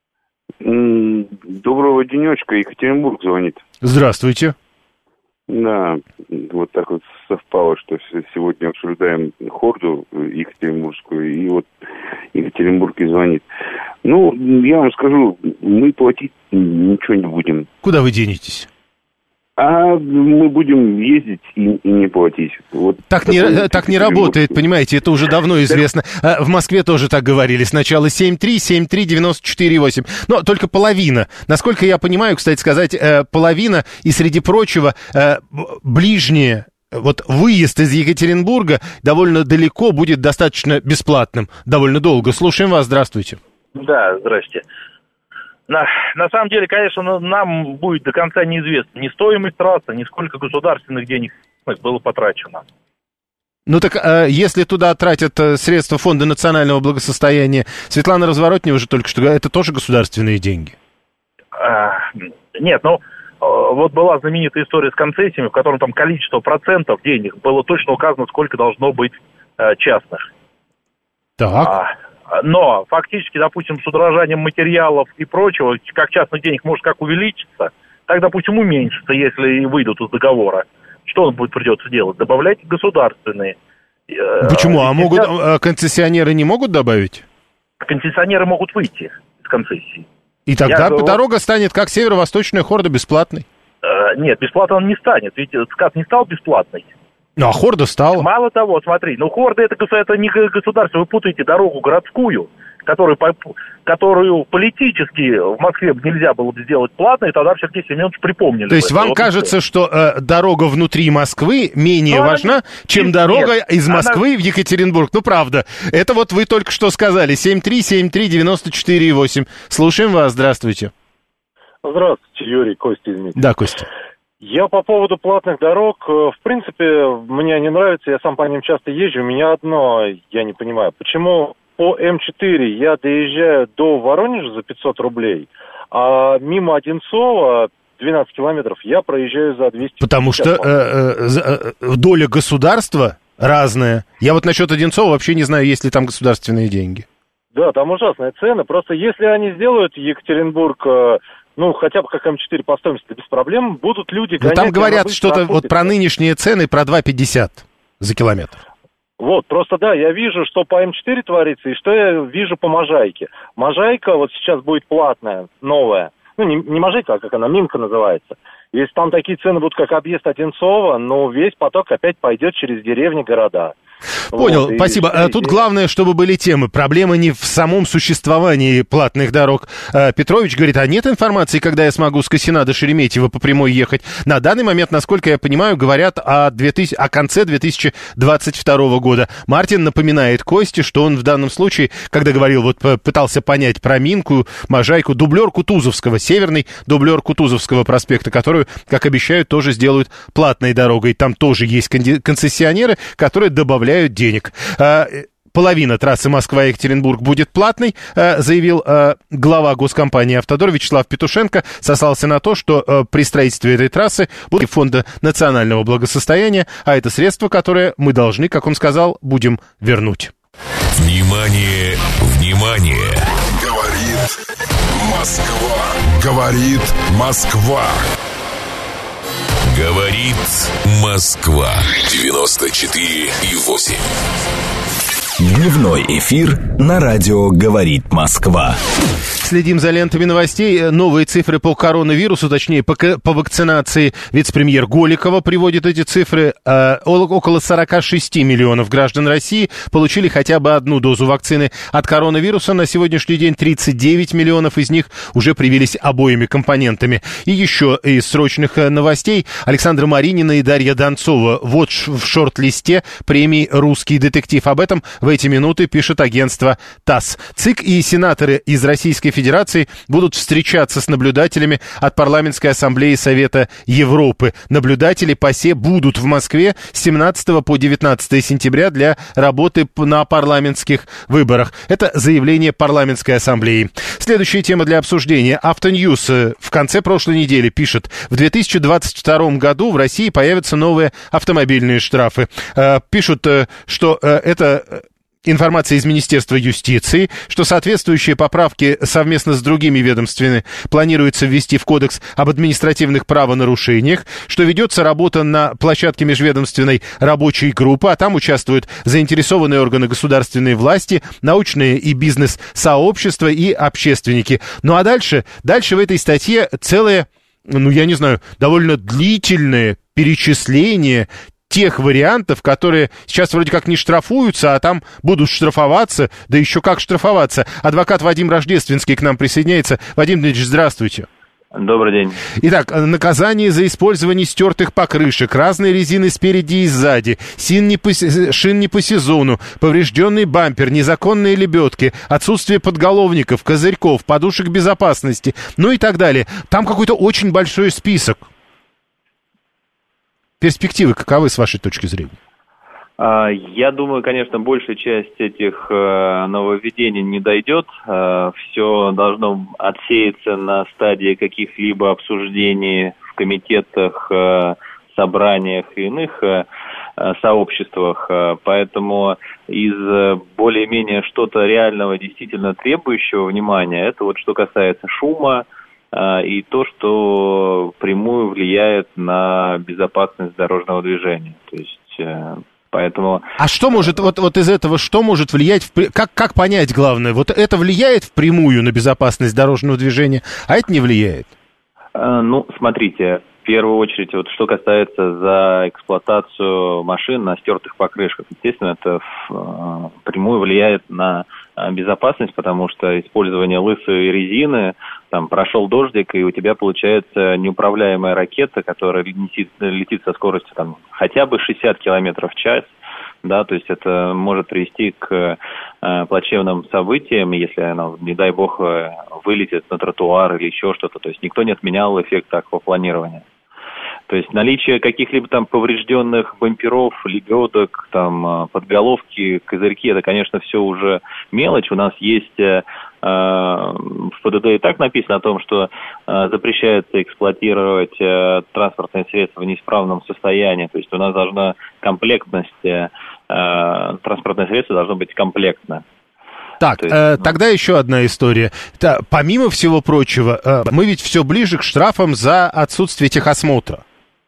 Доброго денечка. Екатеринбург звонит. Здравствуйте. Да, вот так вот совпало, что сегодня обсуждаем хорду екатеринбургскую, и вот Екатеринбург и звонит. Ну, я вам скажу, мы платить ничего не будем. Куда вы денетесь? А мы будем ездить и не платить. Вот так не работает, понимаете, это уже давно известно. В Москве тоже так говорили. Сначала 7373948. Но только половина. Насколько я понимаю, кстати сказать, половина, и среди прочего, ближние... Вот выезд из Екатеринбурга довольно далеко будет достаточно бесплатным. Довольно долго. Слушаем вас. Здравствуйте. Да, здрасте. На самом деле, конечно, нам будет до конца неизвестно ни стоимость трассы, ни сколько государственных денег было потрачено. Ну так, если туда тратят средства Фонда национального благосостояния, Светлана Разворотнева же только что говорила, это тоже государственные деньги? Нет, вот была знаменитая история с концессиями, в котором там количество процентов денег было точно указано, сколько должно быть частных. Так. Но фактически, допустим, с удорожанием материалов и прочего, как частных денег может как увеличиться, так, допустим, уменьшится, если выйдут из договора. Что придется делать? Добавлять государственные. Почему? Концессионеры не могут добавить? Концессионеры могут выйти из концессии. И тогда дорога станет, как северо-восточная хорда, бесплатной? Нет, бесплатно он не станет, ведь СКАТ не стал бесплатной. Ну, а хорда стала. Мало того, смотри, хорда это не государство, вы путаете дорогу городскую, которую политически в Москве нельзя было бы сделать платной, и тогда Сергей Семенович припомнили. То есть вам кажется, что дорога внутри Москвы менее важна, чем дорога из Москвы в Екатеринбург? Ну, правда. Это вот вы только что сказали. 7373948. Слушаем вас. Здравствуйте. Здравствуйте, Юрий, Костя из Минска. Да, Костя. Я по поводу платных дорог, в принципе, мне не нравится, я сам по ним часто езжу, у меня одно, я не понимаю, почему по М4 я доезжаю до Воронежа за 500 рублей, а мимо Одинцова 12 километров я проезжаю за 200. Потому что доля государства разная. Я вот насчет Одинцова вообще не знаю, есть ли там государственные деньги. Да, там ужасные цены, просто если они сделают Екатеринбург... хотя бы как М4 по стоимости без проблем, будут люди гонять... там говорят что-то вот про нынешние цены, про 2,50 за километр. Вот, просто да, я вижу, что по М4 творится, и что я вижу по Можайке. Можайка вот сейчас будет платная, новая. Не Можайка, а как она, Минка называется. Если там такие цены будут, как объезд Одинцова, весь поток опять пойдет через деревни, города. Понял, спасибо. Тут главное, чтобы были темы. Проблема не в самом существовании платных дорог. Петрович говорит, а нет информации, когда я смогу с Косина до Шереметьево по прямой ехать? На данный момент, насколько я понимаю, говорят о конце 2022 года. Мартин напоминает Косте, что он в данном случае, когда говорил, пытался понять про Минку, Можайку, дублер Кутузовского, северный дублер Кутузовского проспекта, которую, как обещают, тоже сделают платной дорогой. Там тоже есть концессионеры, которые добавляют денег. половина трассы Москва-Екатеринбург будет платной, заявил глава госкомпании «Автодор» Вячеслав Петушенко. Сослался на то, что при строительстве этой трассы будут фонда национального благосостояния, а это средства, которые мы должны, как он сказал, будем вернуть. Внимание, внимание! Говорит Москва. Говорит Москва. Говорит Москва. 94,8. Дневной эфир на радио «Говорит Москва». Следим за лентами новостей. Новые цифры по коронавирусу, точнее, по вакцинации. Вице-премьер Голикова приводит эти цифры. Около 46 миллионов граждан России получили хотя бы одну дозу вакцины от коронавируса. На сегодняшний день 39 миллионов из них уже привились обоими компонентами. И еще из срочных новостей. Александра Маринина и Дарья Донцова. Вот в шорт-листе премии «Русский детектив». Об этом в эти минуты пишет агентство ТАСС. ЦИК и сенаторы из Российской Федерации будут встречаться с наблюдателями от Парламентской ассамблеи Совета Европы. Наблюдатели ПАСЕ будут в Москве с 17 по 19 сентября для работы на парламентских выборах. Это заявление Парламентской ассамблеи. Следующая тема для обсуждения. Автоньюз в конце прошлой недели пишет: в 2022 году в России появятся новые автомобильные штрафы. Пишут, что это... Информация из Министерства юстиции, что соответствующие поправки совместно с другими ведомствами планируется ввести в Кодекс об административных правонарушениях, что ведется работа на площадке межведомственной рабочей группы, а там участвуют заинтересованные органы государственной власти, научные и бизнес-сообщества и общественники. Ну а дальше в этой статье целое, довольно длительное перечисление тех вариантов, которые сейчас вроде как не штрафуются, а там будут штрафоваться, да еще как штрафоваться. Адвокат Вадим Рождественский к нам присоединяется. Вадим Дмитриевич, здравствуйте. Добрый день. Итак, наказание за использование стертых покрышек, разной резины спереди и сзади, шин не по сезону, поврежденный бампер, незаконные лебедки, отсутствие подголовников, козырьков, подушек безопасности, ну и так далее. Там какой-то очень большой список. Перспективы каковы, с вашей точки зрения? Я думаю, конечно, большая часть этих нововведений не дойдет. Все должно отсеяться на стадии каких-либо обсуждений в комитетах, собраниях и иных сообществах. Поэтому из более-менее что-то реального, действительно требующего внимания, это вот что касается шума, и то, что прямую влияет на безопасность дорожного движения. То есть, поэтому... А что может, вот из этого, что может влиять, как понять главное? Вот это влияет впрямую на безопасность дорожного движения, а это не влияет? Смотрите, в первую очередь, вот что касается за эксплуатацию машин на стертых покрышках, естественно, это впрямую влияет на безопасность, потому что использование лысой резины, там прошел дождик, и у тебя получается неуправляемая ракета, которая летит со скоростью там хотя бы 60 км в час, да, то есть это может привести к плачевным событиям, если она, не дай бог, вылетит на тротуар или еще что-то, то есть никто не отменял эффект аквапланирования. То есть наличие каких-либо там поврежденных бамперов, лебедок, там подголовки, козырьки, это, конечно, все уже мелочь. У нас есть в ПДД и так написано о том, что запрещается эксплуатировать транспортные средства в неисправном состоянии. То есть у нас должна комплектность, транспортное средство должно быть комплектно. Так, тогда еще одна история. Помимо всего прочего, мы ведь все ближе к штрафам за отсутствие техосмотра.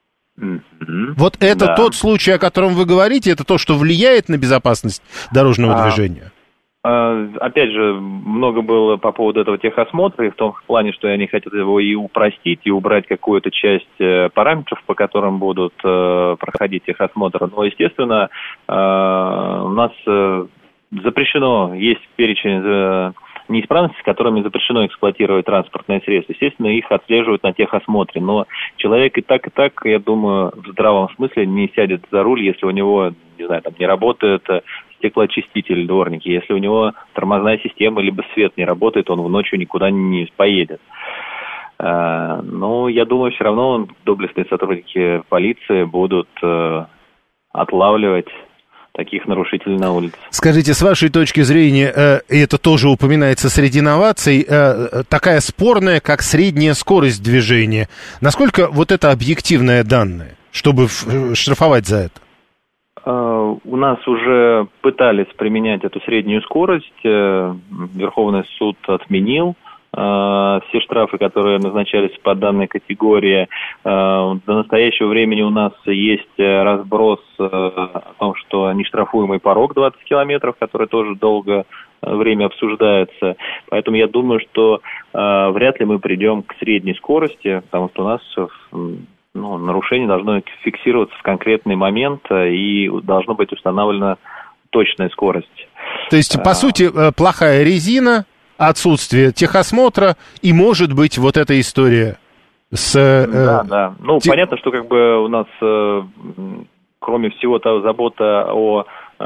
Вот это тот случай, о котором вы говорите, это то, что влияет на безопасность дорожного движения? Опять же, много было по поводу этого техосмотра, и в том плане, что они хотят его и упростить, и убрать какую-то часть параметров, по которым будут проходить техосмотр. Но, естественно, у нас запрещено, есть перечень неисправностей, с которыми запрещено эксплуатировать транспортные средства. Естественно, их отслеживают на техосмотре. Но человек и так, я думаю, в здравом смысле не сядет за руль, если у него, не работает стеклоочиститель дворники, если у него тормозная система либо свет не работает, он ночью никуда не поедет. Но я думаю, все равно доблестные сотрудники полиции будут отлавливать таких нарушителей на улице. Скажите, с вашей точки зрения, и это тоже упоминается среди новаций, такая спорная, как средняя скорость движения. Насколько вот это объективное данное, чтобы штрафовать за это? У нас уже пытались применять эту среднюю скорость. Верховный суд отменил все штрафы, которые назначались по данной категории. До настоящего времени у нас есть разброс о том, что нештрафуемый порог 20 километров, который тоже долгое время обсуждается. Поэтому я думаю, что вряд ли мы придем к средней скорости, потому что у нас нарушение должно фиксироваться в конкретный момент и должна быть установлена точная скорость. То есть, по сути, плохая резина, отсутствие техосмотра и, может быть, вот эта история с... Да. Понятно, что как бы у нас, кроме всего того, забота о,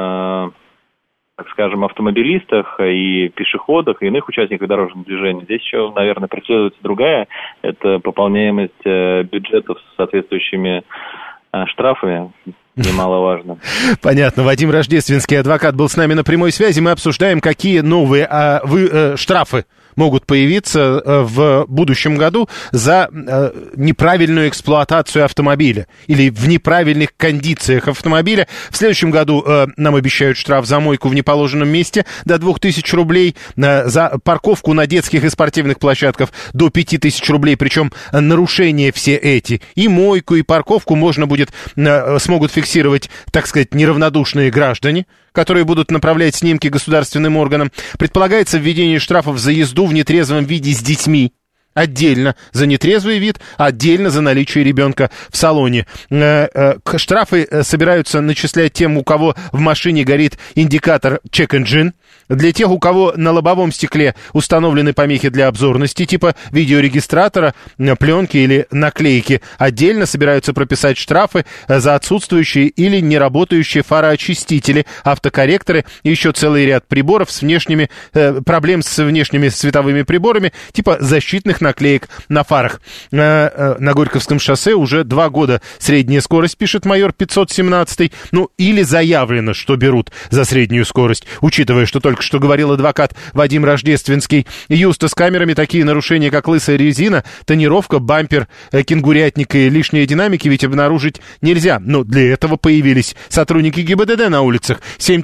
так скажем, автомобилистах и пешеходах, и иных участниках дорожного движения. Здесь еще, наверное, преследуется другая. Это пополняемость бюджетов с соответствующими штрафами. Немаловажно. Понятно. Вадим Рождественский, адвокат, был с нами на прямой связи. Мы обсуждаем, какие новые штрафы могут появиться в будущем году за неправильную эксплуатацию автомобиля или в неправильных кондициях автомобиля. В следующем году нам обещают штраф за мойку в неположенном месте до 2000 рублей, за парковку на детских и спортивных площадках до 5000 рублей, причем нарушения все эти, и мойку, и парковку смогут фиксировать, так сказать, неравнодушные граждане, которые будут направлять снимки государственным органам. Предполагается введение штрафов за езду в нетрезвом виде с детьми. Отдельно за нетрезвый вид, отдельно за наличие ребенка в салоне. Штрафы собираются начислять тем, у кого в машине горит индикатор check engine. Для тех, у кого на лобовом стекле установлены помехи для обзорности, типа видеорегистратора, пленки или наклейки, отдельно собираются прописать штрафы за отсутствующие или неработающие фароочистители, автокорректоры и еще целый ряд приборов с проблем с внешними световыми приборами, типа защитных наклеек на фарах. На Горьковском шоссе уже 2 года средняя скорость, пишет майор 517. Или заявлено, что берут за среднюю скорость, учитывая, что только что говорил адвокат Вадим Рождественский. Юста, с камерами такие нарушения, как лысая резина, тонировка, бампер, кенгурятник и лишние динамики ведь обнаружить нельзя. Но для этого появились сотрудники ГИБДД на улицах.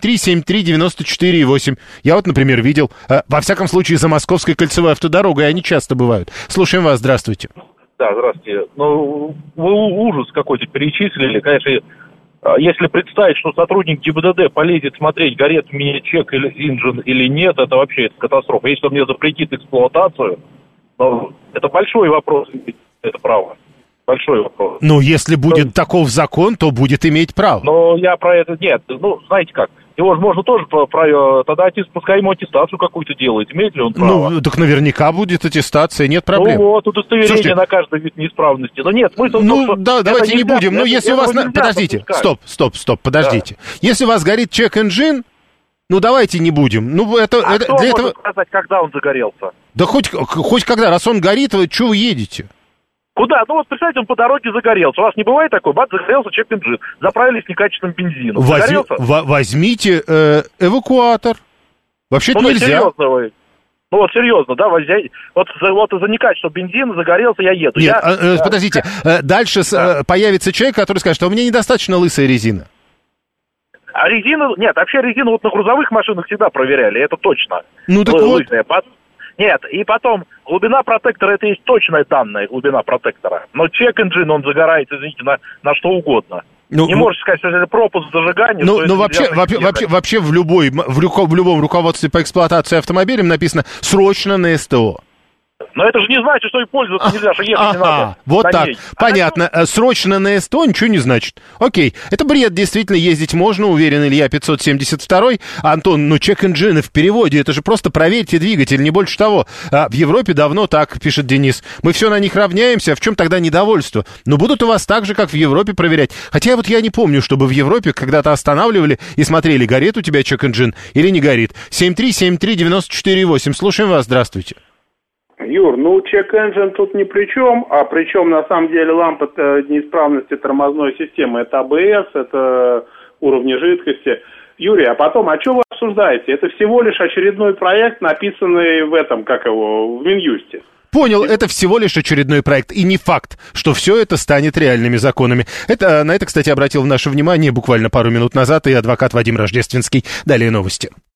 7373948. Я вот, например, видел, во всяком случае, за Московской кольцевой автодорогой они часто бывают. Слушаем вас, здравствуйте. Да, здравствуйте. Вы ужас какой-то перечислили, конечно. Если представить, что сотрудник ГИБДД полезет смотреть, горит у меня чек или инжин или нет, это вообще катастрофа. Если он мне запретит эксплуатацию, это большой вопрос, это право. Большой вопрос. Если будет таков закон, то будет иметь право. Но я про это... Нет, знаете как, его же можно тоже тогда пускай ему аттестацию какую-то делает. Имеет ли он право? Так наверняка будет аттестация, нет проблем. Удостоверение. Слушайте, на каждый вид неисправности. Но нет, смысл в том, что... давайте не будем. Если у вас... Подождите, стоп, подождите. Да. Если у вас горит check-engine, давайте не будем. Кто может сказать, когда он загорелся? Да хоть когда, раз он горит, что вы едете? Куда? Представьте, он по дороге загорелся. У вас не бывает такой? Загорелся check-engine. Заправили с некачественным бензином. Возьмите эвакуатор. Вообще-то нельзя. Серьезно вы? Серьезно, да? Вот из-за некачественного бензина загорелся, я еду. Нет, подождите. Дальше появится человек, который скажет, что у меня недостаточно лысая резина. А резину... Нет, вообще резину на грузовых машинах всегда проверяли, это точно. Так Нет, и потом, глубина протектора, это есть точная данная глубина протектора. Но check-engine, он загорается, извините, на что угодно. Не можете сказать, что это пропуск зажигания. Вообще в любом руководстве по эксплуатации автомобилем написано «срочно на СТО». Но это же не значит, что и пользоваться нельзя, что ехать не надо. Вот так, понятно. Срочно на СТО ничего не значит. Окей, это бред, действительно, ездить можно, уверен Илья 572. Антон, check-engine в переводе, это же просто проверьте двигатель, не больше того. В Европе давно так, пишет Денис. Мы все на них равняемся, а в чем тогда недовольство? Будут у вас так же, как в Европе, проверять. Хотя я не помню, чтобы в Европе когда-то останавливали и смотрели, горит у тебя check-engine или не горит. 7373948. Слушаем вас, здравствуйте. Юр, check-engine тут ни при чем, а причем на самом деле лампа неисправности тормозной системы, это АБС, это уровня жидкости. Юрий, а потом, а что вы обсуждаете? Это всего лишь очередной проект, написанный в в Минюсте. Понял, это всего лишь очередной проект, и не факт, что все это станет реальными законами. На это, кстати, обратил наше внимание буквально пару минут назад и адвокат Вадим Рождественский. Далее новости.